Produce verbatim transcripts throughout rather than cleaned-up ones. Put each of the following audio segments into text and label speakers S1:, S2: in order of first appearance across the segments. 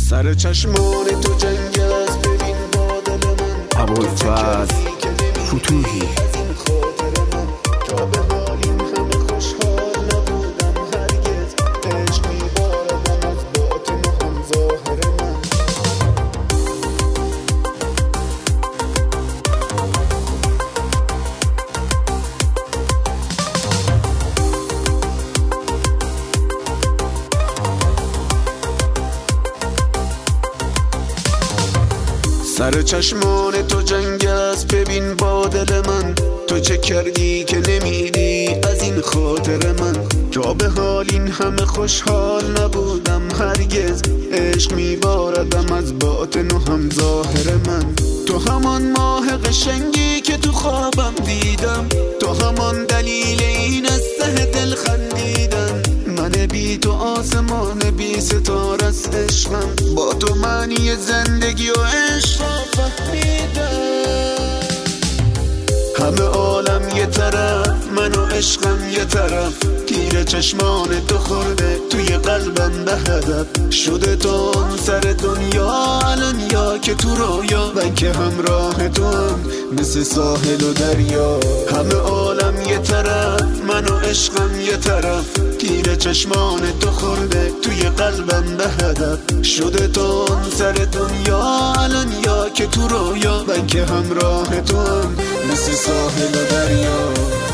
S1: سر چشمان تو جنگ است، ببین با دل من
S2: ابوالفضل فتوحی.
S1: از این خاطر من تا به حال این همه خوشحال نبودم هرگز. عشق میباردم از باطن و هم ظاهر من. سر چشمان تو جنگ است، ببین با دل من تو چه کردی که نمیری از این خاطر من. تا به حال این همه خوشحال نبودم هرگز. عشق میباردم از باطن و هم ظاهر من. تو همان ماه قشنگی که تو خوابم دیدم، تو همان دلیل این از ته دل خندیدن. من بی تو آسمان بی ستاره است عشقم، با تو معنی زندگی و عشق فهمیدم. همه عالم یه طرف، من و عشقم یه طرف. تیر چشمان تو خورده توی قلبم به هدف. شده تو اون سر دنیا الان یا که تو رویا، من که همراه تو هم مثل ساحل و دریا. همه عالم یه طرف، من و عشقم یه طرف. تیر چشمان تو خورده توی قلبم به هدف. شده تو اون سر دنیا الان یا که تو رویا، من که همراه تو هم مثل ساحل و دریا.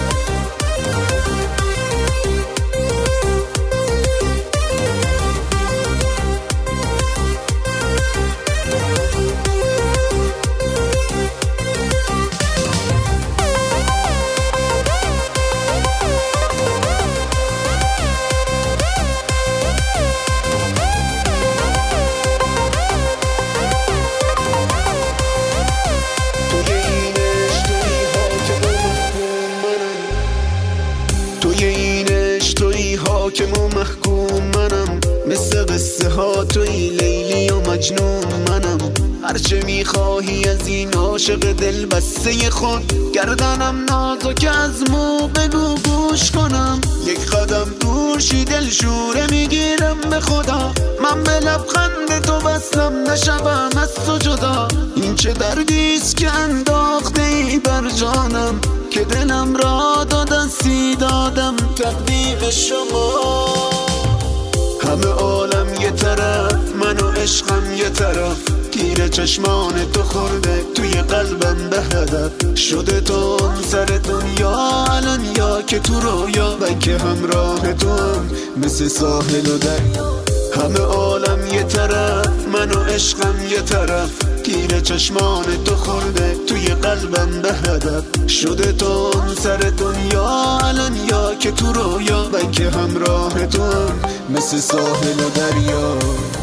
S1: توی این عشق توی حاکم و محکوم منم، مثل قصه ها توی لیلی و مجنون منم. هرچه میخواهی از این عاشق دل بسته خود، گردنم نازک از مو بگو گوش کنم. یک قدم دور شی دل شوره میگیرم به خدا، من به لبخند تو بستم نشوم از تو جدا. این چه دردیست که انداخته ای بر جانم، که دلم را دادستی دادم تقدیم شما. همه عالم یه طرف، من و عشقم یه طرف. تیر چشمان تو خورده توی قلبم به هدف. شده تو اون سر دنیا الان یا که تو رویا، من که همراه تو هم مثل ساحل و دریا. همه عالم یه طرف، من و عشقم یه طرف. تیر چشمان تو خورده توی قلبم به هدف. شده تو اون سر دنیا الان یا که تو رویا، من که همراه تو هم مثل ساحل و دریا.